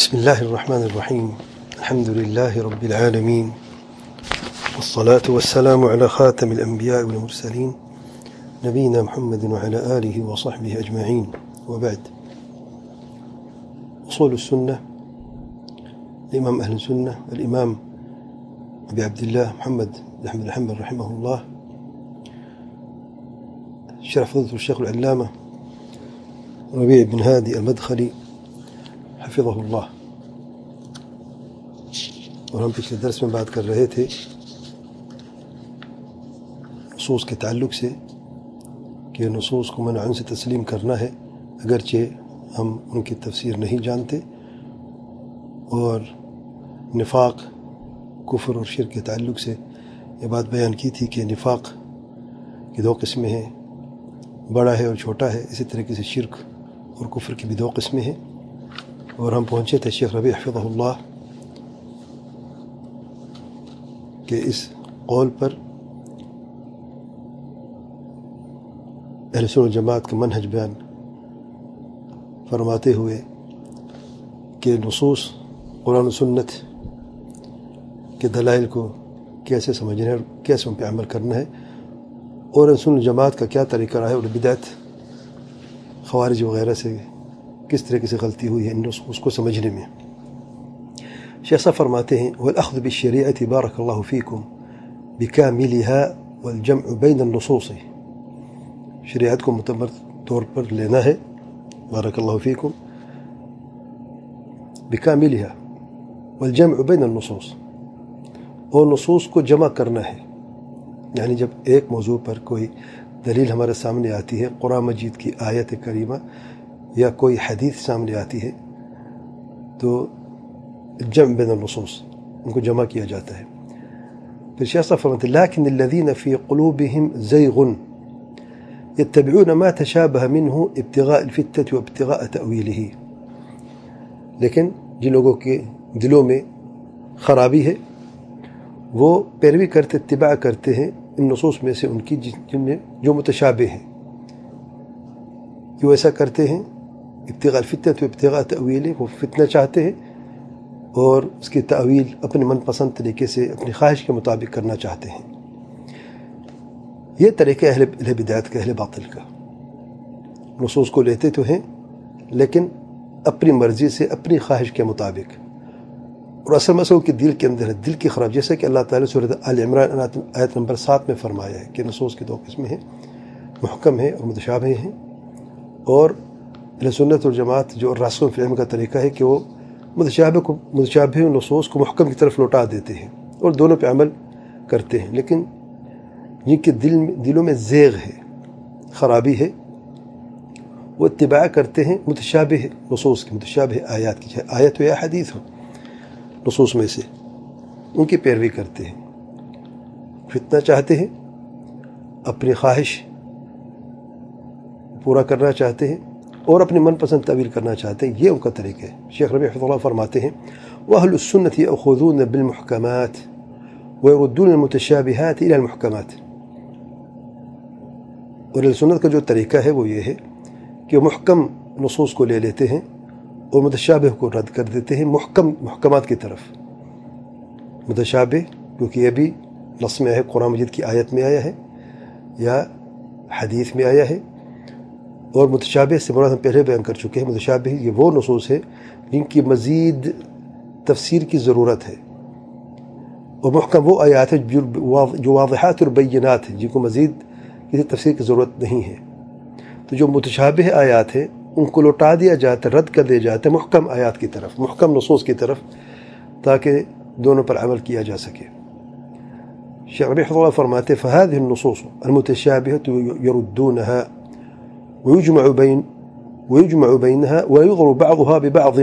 بسم الله الرحمن الرحيم. الحمد لله رب العالمين، والصلاة والسلام على خاتم الأنبياء والمرسلين نبينا محمد وعلى آله وصحبه أجمعين، وبعد. أصول السنة الإمام أهل السنة الإمام أبي عبد الله محمد بن أحمد الحنبل رحمه الله، شرح فضيلة الشيخ العلامة ربيع بن هادي المدخلي حفظه اللہ. اور ہم پچھلے درس میں بات کر رہے تھے نصوص کے تعلق سے کہ نصوص کو منع سے تسلیم کرنا ہے اگرچہ ہم ان کی تفسیر نہیں جانتے، اور نفاق، کفر اور شرک کے تعلق سے یہ بات بیان کی تھی کہ نفاق کی دو قسمیں ہیں، بڑا ہے اور چھوٹا ہے. اسی طریقے سے شرک اور کفر کی بھی دو قسمیں ہیں. اور ہم پہنچے تھے شیخ ربیع حفظہ اللہ کہ اس قول پر اہل سنت والجماعت کا منہج بیان فرماتے ہوئے کہ نصوص قرآن و سنت کے دلائل کو کیسے سمجھنا ہے اور کیسے ان پہ عمل کرنا ہے، اور اہل سنت والجماعت کا کیا طریقہ رہا ہے، اور بدعت، خوارج وغیرہ سے کس طریقے سے غلطی ہوئی ہے اس کو سمجھنے میں. شیخ صاحب فرماتے ہیں والأخذ بالشریعة بارک اللہ فیکم بکاملها والجمع بین النصوص، شریعت کو متمر طور پر لینا ہے، بارک اللہ فیکم، بکاملها والجمع بین النصوص، اور نصوص کو جمع کرنا ہے. یعنی جب ایک موضوع پر کوئی دلیل ہمارے سامنے آتی ہے، قرآن مجید کی آیت کریمہ یا کوئی حدیث سامنے آتی ہے، تو جمع بین النصوص، ان کو جمع کیا جاتا ہے. پھر شیخ صاحب فرماتے ہیں لیکن الذین فی قلوبہم زیغ یتبعون ما تشابہ منہ ابتغاء الفتنة وابتغاء تأویلہ، لیکن جن لوگوں کے دلوں میں خرابی ہے وہ پیروی کرتے، اتباع کرتے ہیں ان نصوص میں سے ان کی جن میں جو متشابہ ہیں، وہ ایسا کرتے ہیں ابتغاء الفتنة وابتغاء تأویلہ، وہ فتنہ چاہتے ہیں اور اس کی تعویل اپنے من پسند طریقے سے اپنی خواہش کے مطابق کرنا چاہتے ہیں. یہ طریقہ اہل بدعت کا، اہل باطل کا. نصوص کو لیتے تو ہیں لیکن اپنی مرضی سے، اپنی خواہش کے مطابق، اور اصل مسئلہ کے دل کے اندر ہے، دل کی خراب، جیسا کہ اللہ تعالیٰ سورۃ آل عمران آیت نمبر 7 میں فرمایا ہے کہ نصوص کی دو قسمیں ہیں، محکم ہیں اور متشابہ ہیں. اور اہل سنت والجماعت جو راسخون فی العلم کا طریقہ ہے کہ وہ متشابہ نصوص کو محکم کی طرف لوٹا دیتے ہیں اور دونوں پہ عمل کرتے ہیں. لیکن جن کے دلوں میں زیغ ہے، خرابی ہے، وہ اتباع کرتے ہیں متشابہ نصوص کی، متشابہ آیات کی، چاہے آیت ہو یا حدیث ہو، نصوص میں سے ان کی پیروی کرتے ہیں، فتنہ چاہتے ہیں، اپنی خواہش پورا کرنا چاہتے ہیں اور اپنی من پسند تعویل کرنا چاہتے ہیں. یہ ان کا طریقہ ہے. شیخ ربیع حفظہ اللہ فرماتے ہیں وَأَهْلُ السُّنَّةِ يَأْخُذُونَ بِالْمُحْكَمَاتِ وَيَرُدُّونَ الْمُتَشَابِهَاتِ إِلَى الْمُحْكَمَاتِ. اور اہل سنت کا جو طریقہ ہے وہ یہ ہے کہ وہ محکم نصوص کو لے لیتے ہیں اور متشابہ کو رد کر دیتے ہیں محکمات کی طرف. متشابہ کیونکہ یہ بھی نص میں ہے، قرآن مجید کی آیت میں آیا ہے یا حدیث میں آیا ہے، اور متشابہ سے مراد ہم پہلے بیان کر چکے ہیں. متشابہ یہ وہ نصوص ہے جن کی مزید تفسیر کی ضرورت ہے، اور محکم وہ آیات ہیں جو واضحات اور بینات ہیں، جن کو مزید کسی تفسیر کی ضرورت نہیں ہے. تو جو متشابہ آیات ہیں ان کو لوٹا دیا جاتا ہے، رد کر دیا جاتا ہے محکم آیات کی طرف، محکم نصوص کی طرف، تاکہ دونوں پر عمل کیا جا سکے. شیخ ربیع حفظہ اللہ فرماتے فهذه النصوص المتشابهة يردونها ويجمع بينها ويضر بعضها ببعض.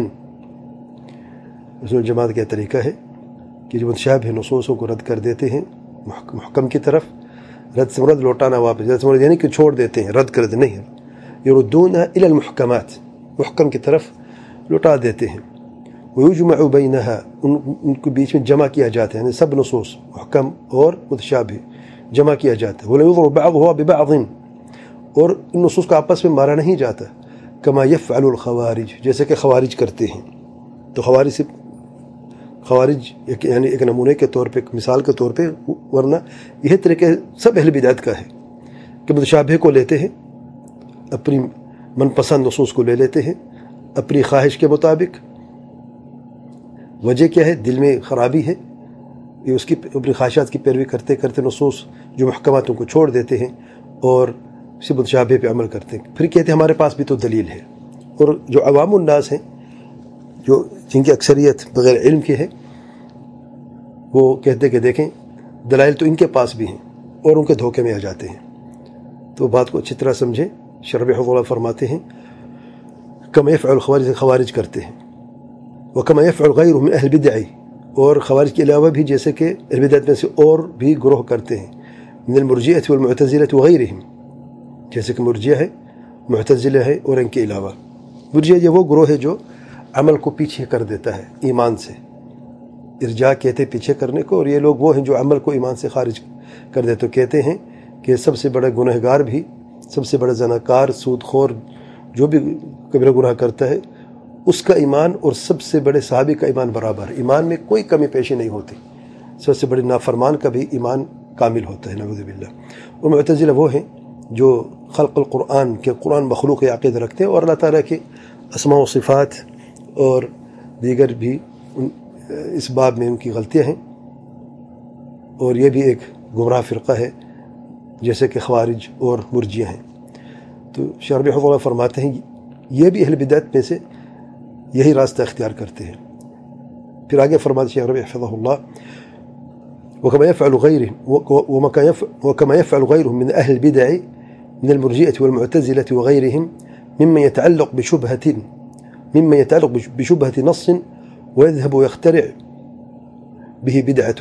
رسول جماعت کا طریقہ ہے کہ جو متشابہ نصوصوں کو رد کر دیتے ہیں محکم کی طرف، رد سے مراد لوٹانا واپس، رد سے مراد یعنی کہ چھوڑ دیتے ہیں، رد کر دیتے نہیں، يردونها الى المحکمات، محکم کی طرف لوٹا دیتے ہیں. ويجمع بينها، ان کے بیچ میں جمع کیا جاتا ہے، یعنی سب نصوص محکم اور متشابہ جمع کیا جاتا ہے. ولا يضر بعضها ببعض، اور ان نصوص کو آپس میں مارا نہیں جاتا. کما یفعل الخوارج، جیسے کہ خوارج کرتے ہیں، تو خوارج یعنی ایک نمونے کے طور پہ، ایک مثال کے طور پہ، ورنہ یہ طریقہ سب اہل بدعت کا ہے کہ متشابہ کو لیتے ہیں، اپنی من پسند نصوص کو لے لیتے ہیں اپنی خواہش کے مطابق. وجہ کیا ہے؟ دل میں خرابی ہے، یہ اس کی اپنی خواہشات کی پیروی کرتے کرتے نصوص جو محکمات ان کو چھوڑ دیتے ہیں اور اسی متشابہ پہ عمل کرتے ہیں. پھر کہتے ہیں ہمارے پاس بھی تو دلیل ہے. اور جو عوام الناس ہیں، جو جن کی اکثریت بغیر علم کے ہے، وہ کہتے کہ دیکھیں دلائل تو ان کے پاس بھی ہیں اور ان کے دھوکے میں آ جاتے ہیں. تو بات کو اچھی طرح سمجھیں. شرح اللہ فرماتے ہیں کما یفعل الخوارج، خوارج کرتے ہیں، وکما یفعل غیرهم من اہل البدع، اور خوارج کے علاوہ بھی جیسے کہ اہل بدعت میں سے اور بھی گروہ کرتے ہیں، من المرجئہ والمعتزلہ وغیرہم، جیسے کہ مرجئہ ہے، معتزلہ ہے اور ان کے علاوہ. مرجئہ یہ وہ گروہ ہے جو عمل کو پیچھے کر دیتا ہے ایمان سے. ارجاء کہتے پیچھے کرنے کو، اور یہ لوگ وہ ہیں جو عمل کو ایمان سے خارج کر دیتے. تو کہتے ہیں کہ سب سے بڑا گنہگار بھی، سب سے بڑا زناکار، سود خور، جو بھی کبیرہ گناہ کرتا ہے، اس کا ایمان اور سب سے بڑے صحابی کا ایمان برابر ہے. ایمان میں کوئی کمی پیشی نہیں ہوتی. سب سے بڑے نافرمان کا بھی ایمان کامل ہوتا ہے، نعوذ باللہ. اور معتزلہ وہ ہیں جو خلق القرآن، کہ قرآن مخلوق عقیدہ رکھتے ہیں، اور اللہ تعالیٰ کے اسماء و صفات اور دیگر بھی اس باب میں ان کی غلطیاں ہیں. اور یہ بھی ایک گمراہ فرقہ ہے جیسے کہ خوارج اور مرجئہ ہیں. تو شرح اللہ فرماتے ہیں یہ بھی اہل بدعت میں سے یہی راستہ اختیار کرتے ہیں. پھر آگے فرماتے ہیں شرح حفظہ اللہ وكما يفعل غيرهم من أهل البدع من المرجئة والمعتزلة وغيرهم ممن يتعلق بشبهة نص ويذهب ويخترع به بدعة.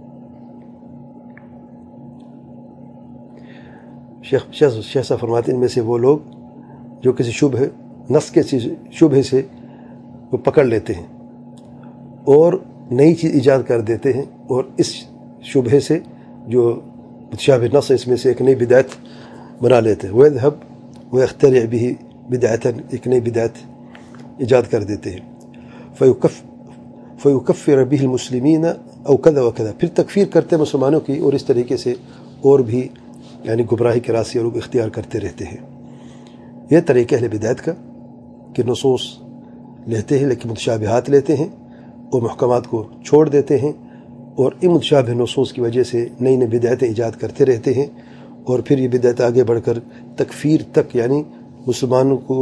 شیخ صاحب فرماتے ہیں ان میں سے وہ لوگ جو کسی نص کے شبہ سے وہ پکڑ لیتے ہیں اور نئی چیز ایجاد کر دیتے ہیں، اور اس شبہ سے جو متشابہ نص اس میں سے ایک نئی بدعت بنا لیتے ہیں. وَيَذْهَبْ وَيَخْتَرِعْ بِهِ بِدْعَةً، ایک نئی بدعت ایجاد کر دیتے ہیں. فَيُكَفِّرَ بِهِ الْمُسْلِمِينَ أَوْ كَذَا وَكَذَا، پھر تکفیر کرتے ہیں مسلمانوں کی، اور اس طریقے سے اور بھی یعنی گمراہی کے راستے لوگ اختیار کرتے رہتے ہیں. یہ طریقہ اہل بدعت کا کہ نصوص لیتے ہیں لیکن متشابہات لیتے ہیں اور محکمات کو چھوڑ دیتے ہیں، اور ان متشابہ نصوص کی وجہ سے نئی نئی بدعتیں ایجاد کرتے رہتے ہیں. اور پھر یہ بدعت آگے بڑھ کر تکفیر تک، یعنی مسلمانوں کو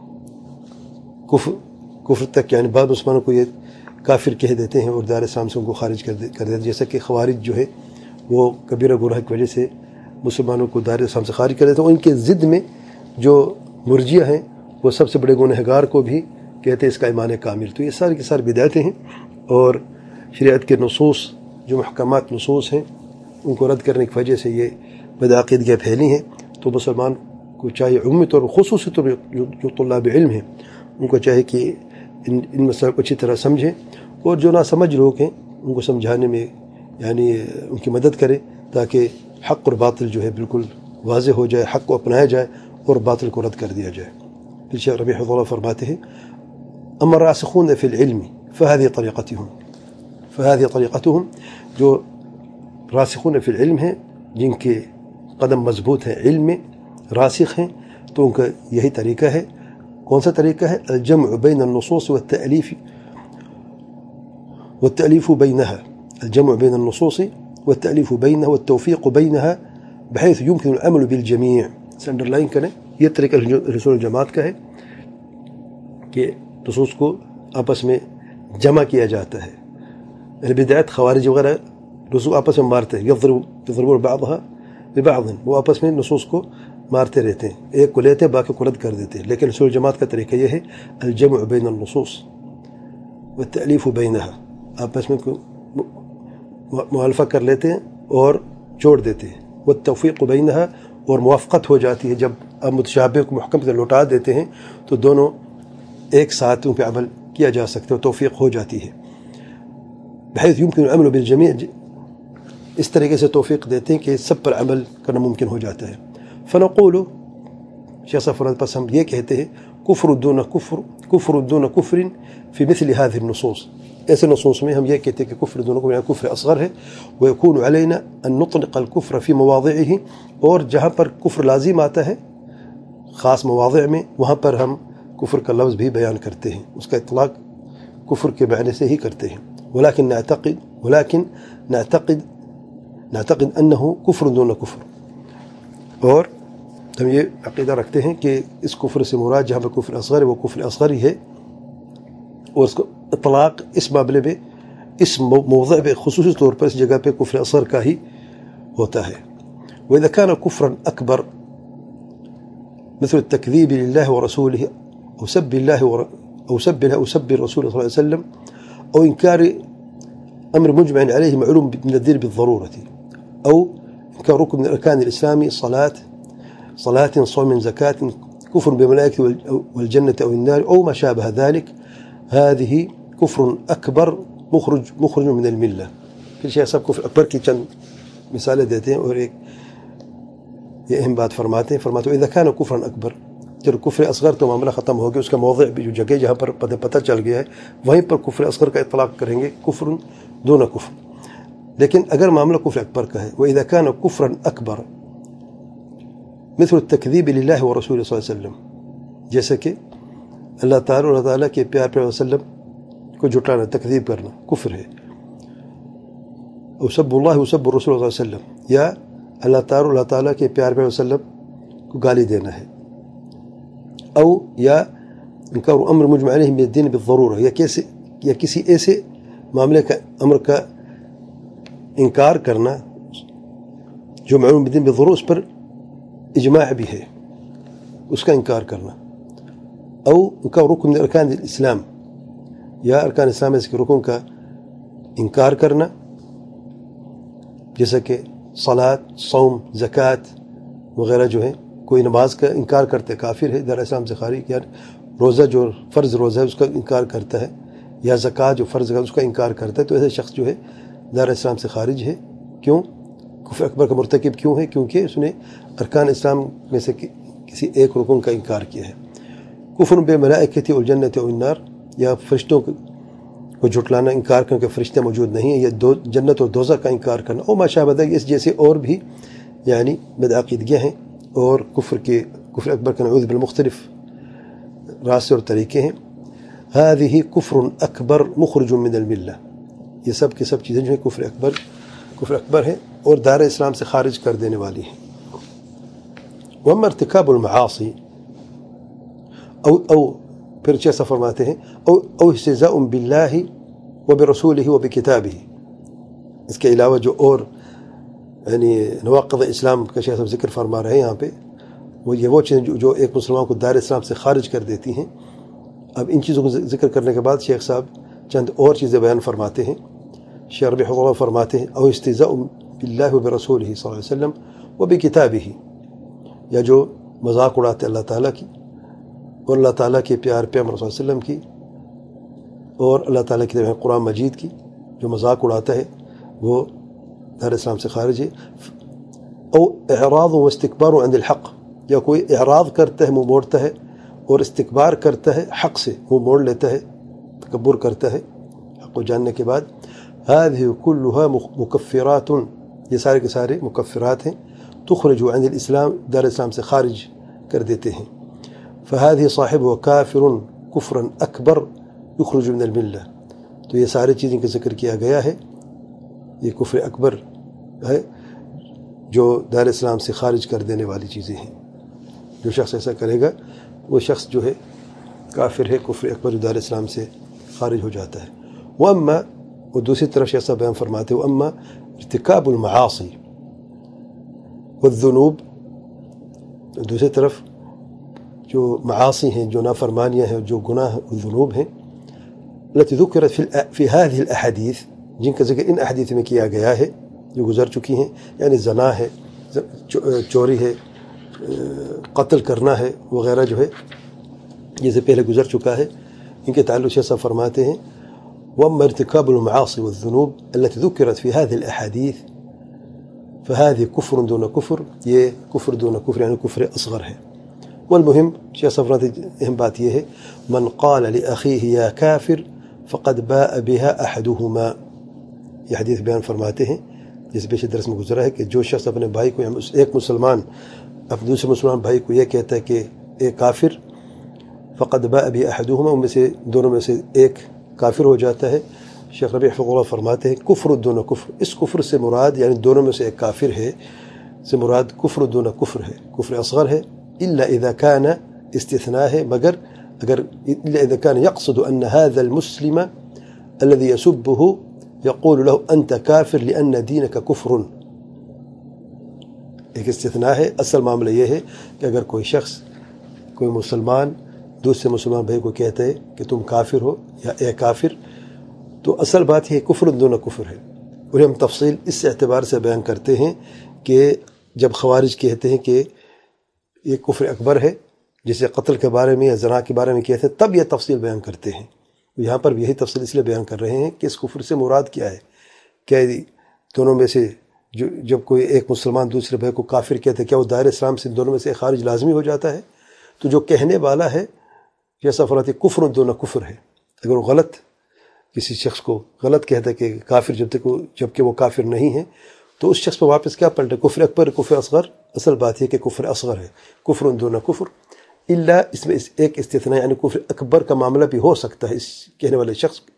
کفر تک، یعنی بعض مسلمانوں کو یہ کافر کہہ دیتے ہیں اور دار اسلام سے ان کو خارج کر دیتے ہیں. جیسا کہ خوارج جو ہے وہ کبیرہ گناہ کی وجہ سے مسلمانوں کو دار اسلام سے خارج کر دیتے ہیں. ان کے ضد میں جو مرجئہ ہیں وہ سب سے بڑے گنہگار کو بھی کہتے ہیں اس کا ایمان کامل. تو یہ ساری کی ساری بدعتیں ہیں، اور شریعت کے نصوص جو محکمات نصوص ہیں ان کو رد کرنے کی وجہ سے یہ بدعقیدگیاں پھیلی ہیں. تو مسلمان کو چاہیے، عمومی طور پر خصوصی طور پر جو طلاب علم ہیں ان کو چاہیے کہ ان مسائل کو اچھی طرح سمجھیں، اور جو ناسمجھ لوگ ہیں ان کو سمجھانے میں یعنی ان کی مدد کریں تاکہ حق اور باطل جو ہے بالکل واضح ہو جائے، حق کو اپنایا جائے اور باطل کو رد کر دیا جائے. پھر شیخ ربیع حفظہ اللہ فرماتے ہیں اما الراسخون فی العلم فهذه طریقتهم، جو راسخون فی العلم ہیں، جن کے قدم مضبوط ہیں، علم میں راسخ ہیں، تو ان کا یہی طریقہ ہے. کون سا طریقہ ہے؟ الجمع بین النصوص والتألیف بینها، الجمع بین النصوص والتألیف بینها والتوفیق بینها بحيث يمكن العمل بالجميع. سنڈرلائن کریں، یہ طریقہ رسول الجماعت کا ہے کہ نصوص کو آپس میں جمع کیا جاتا ہے. البدعات خوارج وغیرہ نصوص آپس میں مارتے ہیں، یضربون بعضها ببعض، وہ آپس میں نصوص کو مارتے رہتے ہیں، ایک کو لیتے ہیں باقی کو رد کر دیتے ہیں. لیکن رسول الجماعت کا طریقہ یہ ہے الجمع بین النصوص والتألیف بینها، آپس میں مؤالفہ کر لیتے ہیں اور جوڑ دیتے ہیں. والتوفیق بینها، اور موافقت ہو جاتی ہے جب آپ متشابہ کو محکم سے لوٹا دیتے ہیں تو دونوں ایک ساتھ ان پہ عمل کیا جا سکتا ہے، توفیق ہو جاتی ہے. بحيث يمكن العمل بالجميع، اس طریقے سے توفیق دیتے ہیں کہ سب پر عمل کرنا ممکن ہو جاتا ہے. فنقول، شیخ صاحب پس ہم یہ کہتے ہیں كفر دون كفر في مثل هذه النصوص. ایسے نصوص میں ہم یہ کہتے ہیں کہ کفر دون کفر یعنی کفر اصغر ہے. ويكون علينا أن نطلق الكفر في مواضعه, اور جہاں پر کفر لازم آتا ہے خاص مواضع میں وہاں پر ہم کفر کا لفظ بھی بیان کرتے ہیں, اس کا اطلاق کفر کے معنی سے ہی کرتے ہیں. ولكن نعتقد أنه كفر دون كفر, اور ہم یہ عقیدہ رکھتے ہیں کہ اس کفر سے مراد جہاں پر کفر اصغر ہے وہ کفر اصغر ہی ہے, اور اس کو اطلاق اس معاملے میں اس موضع پہ خصوصی طور پر اس جگہ پہ کفر اصغر کا ہی ہوتا ہے. وإذا كان كفرا أكبر مثل التكذيب لله ورسوله أو سب الله أو سب الرسول صلى الله عليه وسلم أو إنكار أمر مجمع عليه معلوم من الدين بالضرورة, أو إنكار ركن من أركان الإسلام صلاة صوم زكاة كفر بملائكة والجنة أو النار أو ما شابه ذلك, هذه كفر أكبر مخرج من الملة. پھر شیخ صاحب کفر اکبر کی چند مثالیں دیتے ہیں اور ایک یہ اہم بات فرماتے ہیں. اذا كان كفرا اکبر, جب کفر اصغر تو معاملہ ختم ہو گیا, اس کا موضع بھی جو جگہ جہاں پر پتہ چل گیا ہے وہیں پر کفر اصغر کا اطلاق کریں گے, کفر دون کفر. لیکن اگر معاملہ کفر اکبر کا ہے, وإذا كان كفرا أكبر مثل التكذيب لله ورسوله صلی اللہ علیہ وسلم, جیسے کہ اللہ تعالیٰ کے پیار پر وسلم کو جھٹلانا, تکذیب کرنا کفر ہے. او سب اللہ و سب الرسول صلی اللہ علیہ وسلم, یا اللہ تعالیٰ کے پیار پر وسلم کو گالی دینا ہے. او یا انکار امر مجمع علیہ من الدین بالضرورہ, یا کسی ایسے معاملے کا امر کا انکار کرنا جو معلوم بالدین بالضرورہ اس پر اجماع بھی ہے, اس کا انکار کرنا. او انکار رکن من ارکان الاسلام, یا ارکان اسلام کے رکن کا انکار کرنا, جیسا کہ صلاۃ, صوم, زکوٰۃ وغیرہ جو ہے. کوئی نماز کا انکار کرتے کافر ہے, دار اسلام سے خارج. یا روزہ جو فرض روزہ ہے اس کا انکار کرتا ہے, یا زکوٰۃ جو فرض ہے اس کا انکار کرتا ہے, تو ایسے شخص جو ہے دار اسلام سے خارج ہے. کیوں؟ کفر اکبر کا مرتکب کیوں ہے؟ کیونکہ اس نے ارکان اسلام میں سے کسی ایک رکن کا انکار کیا ہے. کفر بالملائکۃ والجنۃ والنار, یا فرشتوں کو جھٹلانا, انکار کرنا کہ فرشتے موجود نہیں ہیں, یا جنت اور دوزخ کا انکار کرنا, اور ما شابہ ذلک, اس جیسے اور بھی یعنی بدعقیدگیاں ہیں اور کفر اکبر کا نعوذ بالمختلف راستے اور طریقے ہیں. هذه کفر اکبر مخرج من الملہ, یہ سب کی سب چیزیں جو ہیں کفر اکبر ہیں اور دار اسلام سے خارج کر دینے والی ہیں. واما ارتکاب المعاصی او پھر جیسا فرماتے ہیں او استہزاء باللہ وبرسولہ وبکتابہ, اس کے علاوہ جو اور یعنی نواقض اسلام کا شیخ صاحب ذکر فرما رہے ہیں یہاں پہ, وہ چیزیں جو ایک مسلمان کو دار اسلام سے خارج کر دیتی ہیں. اب ان چیزوں کو ذکر کرنے کے بعد شیخ صاحب چند اور چیزیں بیان فرماتے ہیں. شیخ ربیع اللہ فرماتے ہیں او استہزاء باللہ وبرسولہ صلی اللہ علیہ وسلم وبکتابہ, یا جو مذاق اڑاتے اللہ تعالیٰ کی اور اللہ تعالیٰ کے پیار پیغمبر صلی اللہ علیہ وسلم کی اور اللہ تعالیٰ کی قرآن مجید کی, جو مذاق اڑاتا ہے وہ دار اسلام سے خارج ہے. او اعراض و استکبار عن الحق, یا کوئی اعراض کرتا ہے, منہ موڑتا ہے, اور استکبار کرتا ہے حق سے, منہ موڑ لیتا ہے, تکبر کرتا ہے حق کو جاننے کے بعد. هذه كلها مکفرات, یہ سارے کے سارے مکفرات ہیں, تخرج عن الاسلام, دار اسلام سے خارج کر دیتے ہیں. فهذه صاحب کافر کفرا اکبر یخرج من الملہ, تو یہ سارے چیزیں کا ذکر کیا گیا ہے, یہ کفر اکبر ہے جو دار اسلام سے خارج کر دینے والی چیزیں ہیں. جو شخص ایسا کرے گا وہ شخص جو ہے کافر ہے, کفر اکبر جو دار اسلام سے خارج ہو جاتا ہے. واما, اور دوسری طرف شیخ صاحب بیان فرماتے ہیں, واما ارتکاب المعاصی والذنوب, دوسری طرف جو معاصی ہیں, جو نافرمانیاں ہیں, جو گناہ ذنوب ہیں, التي ذکرت فی هذه الاحادیث, جن کا ذکر ان احادیث میں کیا گیا ہے جو گزر چکی ہیں, یعنی زنا ہے, چوری ہے, قتل کرنا ہے وغیرہ جو ہے جیسے پہلے گزر چکا ہے. ان کے تعلق سے صاحب فرماتے ہیں واما ارتکاب المعاصی والذنوب التي ذکرت فی هذه الاحادیث فهذه کفر دون کفر, یہ کفر دون کفر یعنی کفر اصغر ہے. والمهم شيخ صفرات اہم بات یہ ہے من قال لأخيه يا كافر فقد باء بها أحدهما، یہ حدیث بیان فرماتے ہیں جس پیش درس میں گزرا ہے کہ جو شخص اپنے بھائی کو، ایک مسلمان اپنے دوسرے مسلمان بھائی کو یہ کہتا ہے کہ اے کافر، فقد باء بها أحدهما، ان میں سے دونوں میں سے ایک کافر ہو جاتا ہے۔ شیخ ربیع حفظہ اللہ فرماتے ہیں کفر دون کفر، اس کفر سے مراد یعنی دونوں میں سے ایک کافر ہے سے مراد کفر دون کفر ہے، کفر اصغر ہے، الا اذا كان استثناء ہے، مگر اگر الا اذا كان يقصد ان هذا المسلم الذي يسبه يقول له انت كافر لان دينك كفر، ایک استثناء ہے۔ اصل معاملہ یہ ہے کہ اگر کوئی شخص، کوئی مسلمان دوسرے مسلمان بھائی کو کہتا ہے کہ تم کافر ہو یا اے کافر، تو اصل بات یہ کفر دون کفر ہے، اور ہم تفصیل اس اعتبار سے بیان کرتے ہیں کہ جب خوارج کہتے ہیں کہ یہ کفر اکبر ہے، جسے قتل کے بارے میں یا زنا کے بارے میں کہتے ہیں، تب یہ تفصیل بیان کرتے ہیں۔ یہاں پر بھی یہی تفصیل اس لیے بیان کر رہے ہیں کہ اس کفر سے مراد کیا ہے، کیا دونوں میں سے جب کوئی ایک مسلمان دوسرے بھائی کو کافر کہتے ہیں، کیا وہ دائرہ اسلام سے دونوں میں سے خارج لازمی ہو جاتا ہے؟ تو جو کہنے والا ہے جیسا فرماتے کفر دون کفر ہے، اگر وہ غلط کسی شخص کو غلط کہتا ہے کہ کافر جبکہ وہ کافر نہیں ہے، تو اس شخص پہ واپس کیا پلٹے، کفر اکبر کفر اصغر؟ اصل بات یہ کہ کفر اصغر ہے، کفر دون کفر، الا اس میں ایک استثناء یعنی کفر اکبر کا معاملہ بھی ہو سکتا ہے اس کہنے والے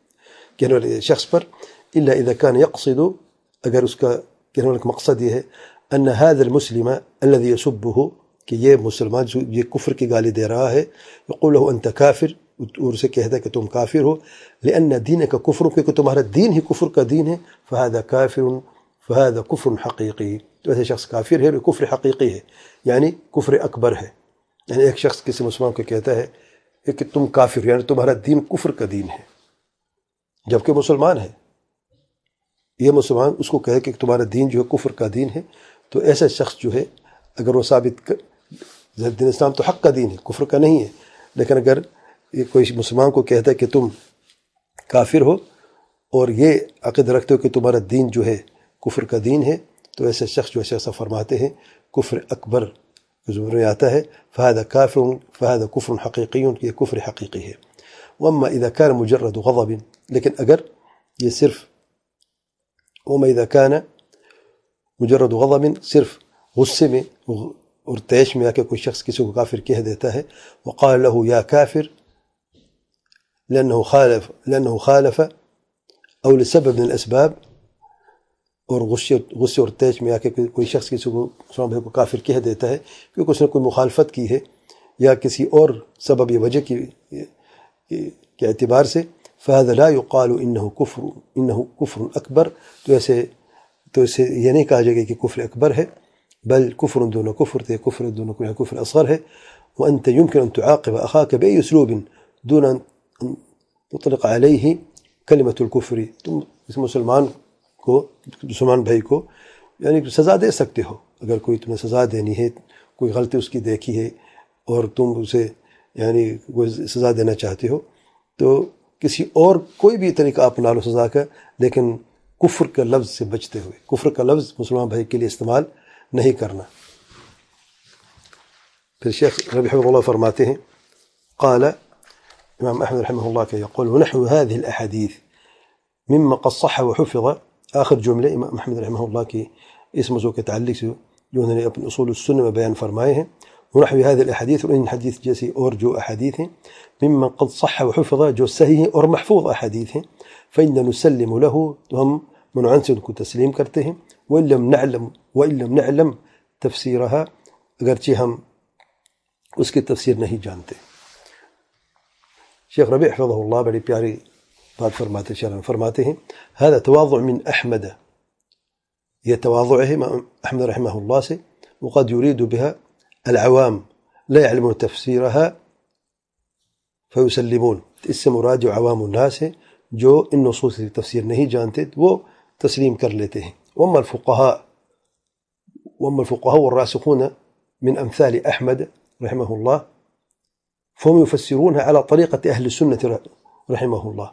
شخص پر، الا اذا كان يقصد، اگر اس کا کہنے والے کا مقصد یہ ہے ان هذا المسلم الذي يسبه، کہ یہ مسلمان جو یہ کفر کی گالی دے رہا ہے، يقول له انت کافر، اور اسے کہتا ہے کہ تم کافر ہو، لأن دینک کفر، کیونکہ تمہارا دین ہی کفر کا دین ہے، فهذا کافر فهذا کفر حقیقی، تو ایسے شخص کافر ہے، کفر حقیقی ہے، یعنی کفر اکبر ہے۔ یعنی ایک شخص کسی مسلمان کو کہتا ہے کہ تم کافر، یعنی تمہارا دین کفر کا دین ہے، جبکہ مسلمان ہے، یہ مسلمان اس کو کہے کہ تمہارا دین جو ہے کفر کا دین ہے، تو ایسا شخص جو ہے اگر وہ ثابت دین اسلام تو حق کا دین ہے، کفر کا نہیں ہے، لیکن اگر یہ کوئی مسلمان کو کہتا ہے کہ تم کافر ہو اور یہ عقیدہ رکھتے ہو کہ تمہارا دین جو ہے کفر کا دین ہے، تو ایسے شخص جو ایسا فرماتے ہیں کفر اکبر زمرے میں آتا ہے، فهذا کافر فهذا کفر حقیقی، یہ کفر حقیقی ہے۔ واما اذا كان مجرد غضب، لیکن اگر یہ صرف وما اذا كان مجرد غضب، صرف غصے میں اور تیش میں آ کے کوئی شخص کسی کو کافر کہہ دیتا ہے، وقال له یا کافر لأنه خالف او لسبب من الاسباب، اور غصے اور تیش میں آ کے کوئی شخص کسی کو مسلمان بھائی کو کافر کہہ دیتا ہے کیونکہ اس نے کوئی مخالفت کی ہے یا کسی اور سبب یا وجہ کے اعتبار سے، فهذا لا يقال انه کفر اکبر، تو اسے یہ نہیں کہا جائے گا کہ کفر اکبر ہے، بل کفر دون کفر، تو کفر دون کفر اصغر ہے۔ وانت يمكن ان تعاقب اخاك باي اسلوب دون ان تطلق عليه کلمۃ الکفر، تم اس مسلمان بھائی کو یعنی سزا دے سکتے ہو، اگر کوئی تمہیں سزا دینی ہے، کوئی غلطی اس کی دیکھی ہے اور تم اسے یعنی وہ سزا دینا چاہتے ہو، تو کسی اور کوئی بھی طریقہ اپنا لو سزا کا، لیکن کفر کا لفظ سے بچتے ہوئے، کفر کا لفظ مسلمان بھائی کے لیے استعمال نہیں کرنا۔ پھر شیخ ربیع حفظہ اللہ فرماتے ہیں قال امام احمد رحمہ اللہ کے يقول ونحو هذه الاحاديث مما قد صح وحفظ، آخر جملے امام احمد رحمہ اللہ کی اس موضوع کے تعلق سے جو انہوں نے اپنے اصول السنہ میں بیان فرمائے ہیں، ونحو هذه الاحاديث، اور ان حدیث جیسی اور جو احادیث ہیں، مما قد صح وحفظ، جو صحیح ہیں اور محفوظ احادیث ہیں، فإن نسلم له، تو ہم منعن سے ان کو تسلیم کرتے ہیں، وإن لم نعلم تفسیرها، اگرچہ ہم اس کی تفسیر نہیں جانتے۔ شیخ ربیع حفظہ اللہ بڑی پیاری بات فرماتے ہیں هذا تواضع من احمد، یہ تواضع ہے احمد رحمہ اللہ سے، وقد يريد بها العوام لا يعلمون تفسيرها فيسلمون، اس سے مراد جو عوام الناس ہے جو ان نصوص کی تفسیر نہیں جانتے وہ تسلیم کر لیتے ہیں۔ واما الفقهاء والراسخون من امثال احمد رحمه الله فهم يفسرونها على طريقة اهل السنة رحمه الله،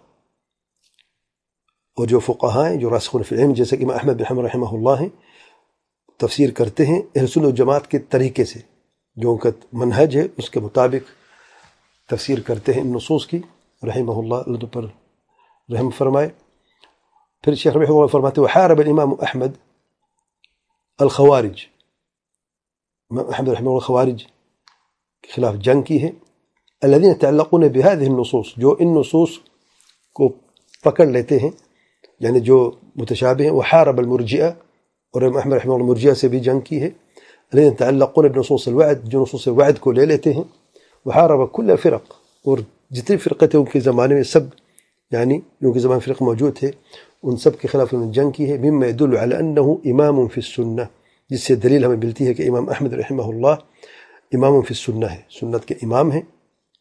اور جو فقہاء ہیں جو راسخون فی العلم جیسے کہ امام احمد بن حنبل رحمہ اللہ ہیں، تفسیر کرتے ہیں اہل سنت و جماعت کے طریقے سے، جو ان کا منہج ہے اس کے مطابق تفسیر کرتے ہیں ان نصوص کی رحمہ اللہ، اللہ پر رحم فرمائے۔ پھر شیخ ربیع اللہ فرماتے ہیں وحارب الامام احمد الخوارج، امام احمد رحمہ اللہ خوارج کے خلاف جنگ کی ہے، الذين يتعلقون بهذه النصوص، جو ان نصوص کو پکڑ لیتے ہیں یعنی جو متشابہ ہیں، وحارب المرجئہ، اور امام احمد رحمہ اللہ مرجئہ سے بھی جنگ کی ہے، الذين يتعلقون بنصوص الوعد، جو نصوص وعد کو لے لیتے ہیں، وحارب كل فرق، اور جتنی فرقے تھے ان کے زمانے میں سب یعنی جو کے زمانے فرق موجود تھے ان سب کے خلاف انہوں نے جنگ کی ہے، مما يدل على انه امام فی السنہ، جس سے دلیل ہمیں ملتی ہے کہ امام احمد رحمہ اللہ امام فی السنہ ہے، سنت کے امام ہیں۔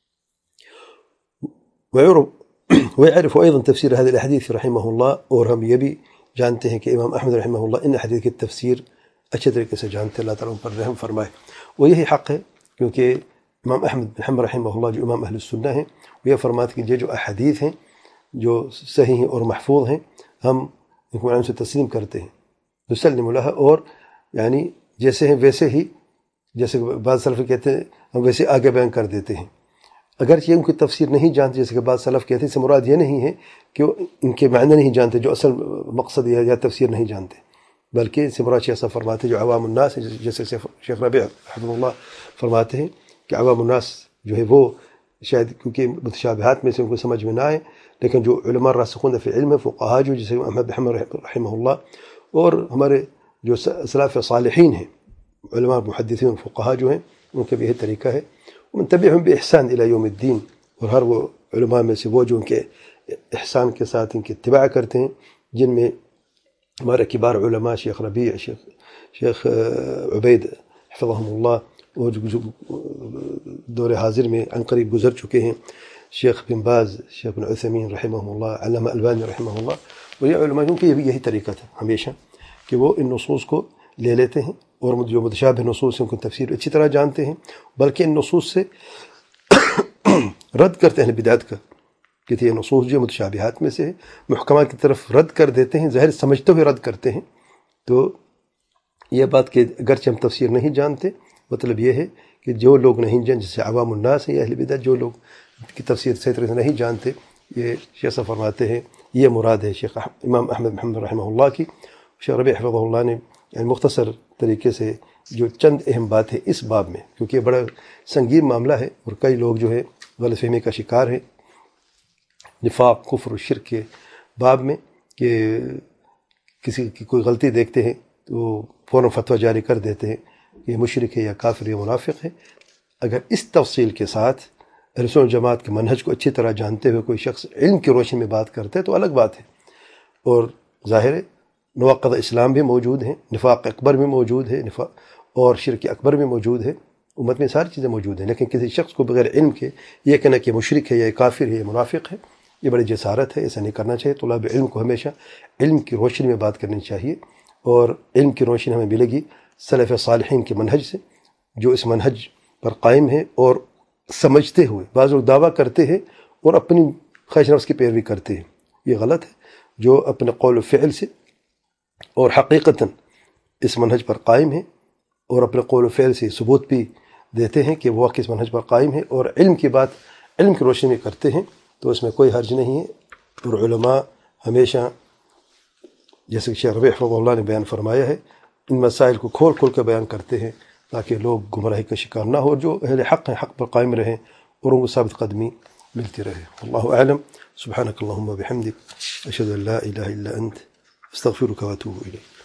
ويعرف ايضا تفسير هذه الاحاديث رحمہ اللہ، اور ہم یہ بھی جانتے ہیں کہ امام احمد رحمہ اللہ ان حدیث کی تفسیر اچھے طریقے سے جانتے، اللہ تعالیٰ ان پر رحم فرمائے۔ وہ یہی حق ہے کیونکہ امام احمد بن حنبل رحمہ اللہ جو امام اہل السنہ ہیں وہ یہ فرماتے کہ یہ جو احادیث ہیں جو صحیح ہیں اور محفوظ ہیں ہم ان کو سے تسلیم کرتے ہیں، نسلم لها، اور یعنی جیسے ہیں ویسے ہی، جیسے بعض سلف کہتے ہیں ہم ویسے آگے بیان کر دیتے ہیں، اگرچہ ان کی تفسیر نہیں جانتے، جیسے کہ بعض سلف کہتے ہیں، اس سے مراد یہ نہیں ہے کہ ان کے معنی نہیں جانتے، جو اصل مقصد یا تفسیر نہیں جانتے، بلکہ اس سے مراد شیخ صاحب فرماتے ہیں جو عوام الناس ہیں، جیسے شیخ ربیع حفظہ اللہ فرماتے ہیں کہ عوام الناس جو ہے وہ شاید کیونکہ متشابہات میں سے ان کو سمجھ میں نہ آئے، لیکن جو علماء راسخون فی علم فقہا جو جیسے احمد بن حنبل رحمہ اللہ اور ہمارے جو سلف صالحین ہیں علماء محدثین فقہا جو ہیں ان کا بھی یہ طریقہ ہے، من تبعهم بإحسان إلى يوم الدین، اور ہر وہ علماء میں سے وہ جو ان کے احسان کے ساتھ ان کی اتباع کرتے ہیں، جن میں ہمارے کبار علماء شیخ ربیع، شیخ عبید حفظهم اللہ، اور جو دور حاضر میں عن قریب گزر چکے ہیں، شیخ بن باز، شیخ بن عثیمین رحمہ اللہ، علامہ البانی رحمہ اللہ، اور یہ علماء کیونکہ یہ بھی یہی طریقہ تھا ہمیشہ کہ وہ ان نصوص کو لے لیتے ہیں اور جو متشابہ نصوص ہیں ان کو تفسیر اچھی طرح جانتے ہیں، بلکہ ان نصوص سے رد کرتے ہیں بدعت کا، کہ یہ نصوص جو متشابہات میں سے ہے محکمات کی طرف رد کر دیتے ہیں، ظاہر سمجھتے ہوئے رد کرتے ہیں۔ تو یہ بات کہ اگرچہ ہم تفسیر نہیں جانتے، مطلب یہ ہے کہ جو لوگ نہیں جانتے، جیسے عوام الناس ہیں یا اہل بدعت، جو لوگ کی تفسیر صحیح طرح سے نہیں جانتے، یہ شیخ صاحب فرماتے ہیں یہ مراد ہے شیخ امام احمد بن حنبل رحمہ اللہ کی۔ شیخ ربیع حفظہ اللہ نے یعنی مختصر طریقے سے جو چند اہم بات ہے اس باب میں، کیونکہ یہ بڑا سنگین معاملہ ہے اور کئی لوگ جو ہے غلط فہمی کا شکار ہیں نفاق، کفر و شرک کے باب میں، کہ کسی کی کوئی غلطی دیکھتے ہیں تو فوراً فتویٰ جاری کر دیتے ہیں کہ یہ مشرک ہے یا کافر یا منافق ہے۔ اگر اس تفصیل کے ساتھ اہل سنت جماعت کے منہج کو اچھی طرح جانتے ہوئے کوئی شخص علم کی روشنی میں بات کرتا ہے تو الگ بات ہے، اور ظاہر ہے نواقض اسلام بھی موجود ہیں، نفاق اکبر بھی موجود ہے، اور شرک اکبر بھی موجود ہے، امت میں ساری چیزیں موجود ہیں، لیکن کسی شخص کو بغیر علم کے یہ کہنا کہ مشرک ہے یا کافر ہے یا منافق ہے یہ بڑی جسارت ہے، ایسا نہیں کرنا چاہیے۔ طلاب علم کو ہمیشہ علم کی روشنی میں بات کرنی چاہیے، اور علم کی روشنی ہمیں ملے گی سلف صالحین کے منہج سے، جو اس منہج پر قائم ہے اور سمجھتے ہوئے، بعض لوگ دعویٰ کرتے ہیں اور اپنی خواہش نفس کی پیروی کرتے ہیں، یہ غلط ہے۔ جو اپنے قول و فعل سے اور حقیقتاً اس منہج پر قائم ہے اور اپنے قول و فعل سے ثبوت بھی دیتے ہیں کہ وہ کس منہج پر قائم ہے اور علم کی بات علم کی روشنی میں کرتے ہیں، تو اس میں کوئی حرج نہیں ہے۔ اور علماء ہمیشہ جیسے کہ شیخ ربیع حفظہ اللہ نے بیان فرمایا ہے ان مسائل کو کھول کھول کر بیان کرتے ہیں تاکہ لوگ گمراہی کا شکار نہ ہو، جو اہل حق ہیں حق پر قائم رہیں اور ان کو ثابت قدمی ملتی رہے۔ اللہ اعلم۔ سبحانک اللہم و بحمدک، اشہد ان لا الہ الا انت، استغفرک و اتوب الیک۔